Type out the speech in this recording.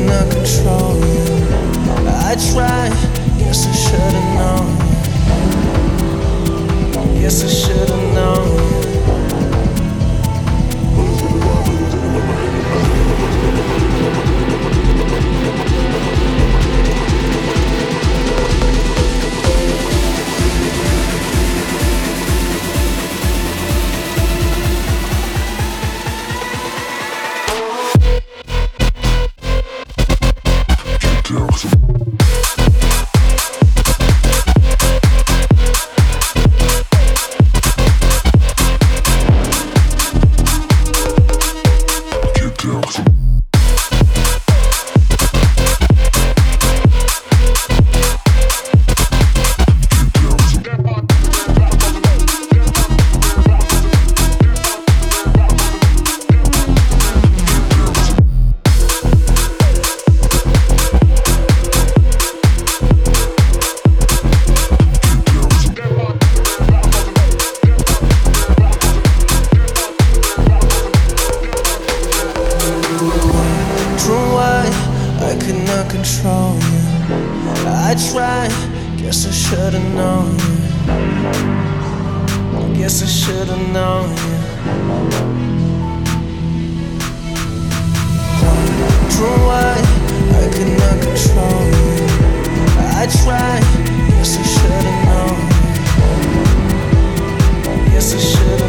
not control you. I tried, guess I should've known. Guess I should've known. I could not control you. I tried, guess I should've known you. Guess I should've known you. Wondering why I could not control you. I tried, guess I should've known you. Guess I should've